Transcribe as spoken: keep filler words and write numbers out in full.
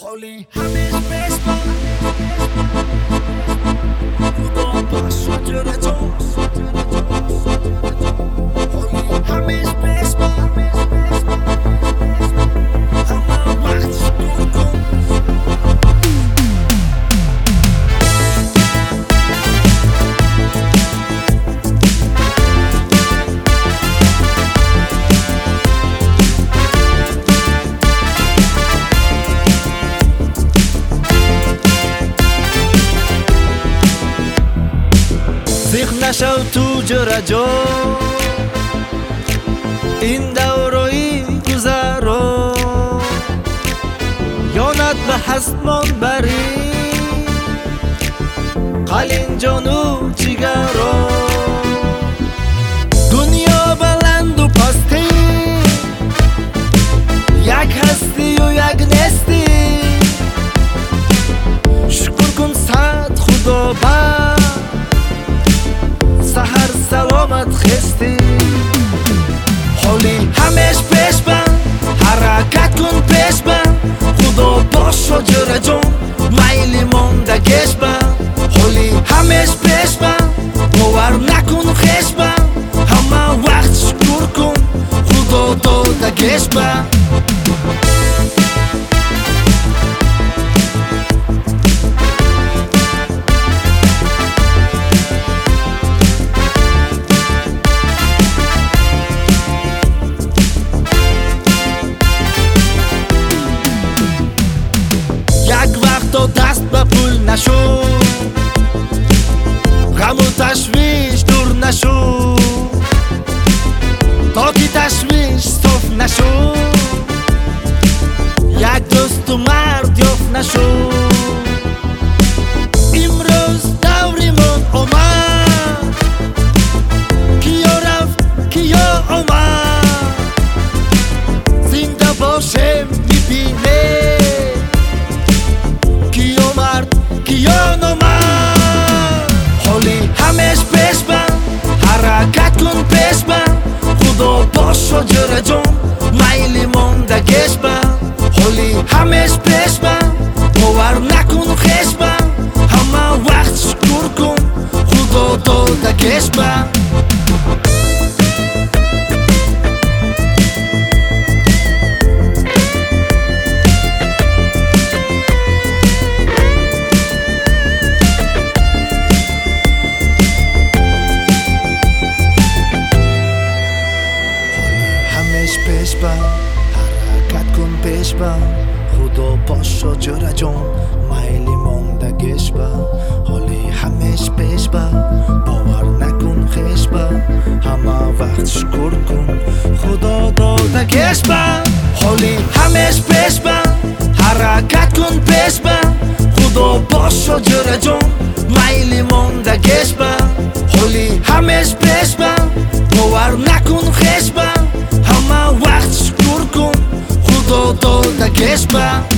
حالی همیش بشم خدا باشه جره جان حالی همیش بشم همه وقت شکر کن سیخ نشو تو جرجو این دورایی گذرو یانت به هستمان بری قلین جانو جگرو دنیا بلند و پستی یک هستی و یک نستی شکر کن صد خدا بر سحر سلامت خستی حالی همیش پیش بند حرکت کن پیش بند خدا باشو جره جان میلی ماندگیش بند حالی همیش پیش بند باور نکن خیش بند همه وقت شکر کن خدا دادگیش بند تو دست به پول نشو غم و تشویش دور نشو تا که تشویش صف نشو یک دوست و مرد یافت نشو امروز دوریمون آمد کیا رفت کیا آمد زنده باشه میبینه کیا نامرد حالی همیش پیش بند حرکت کن پیش بند خدا باشو جره جان میلی ماندگیش بند حالی همیش پیش بند باور نکن خیش بند همه وقت شکر کن خدا دادگیش بند پیش بند حرکت کن پیش بند خدا باشو جره جان میلی ماندگیش بند حالی همیش پیش بند باور نکن خیش بند همه وقت شکر کن خدا دادگیش بند حالی همیش پیش بند حرکت کن پیش بند خدا باشو جره جان میلی ماندگیش بند حالی همیش پیش بند باور نکن خیش بند همه وقت شکر کن خدا دادگیش بند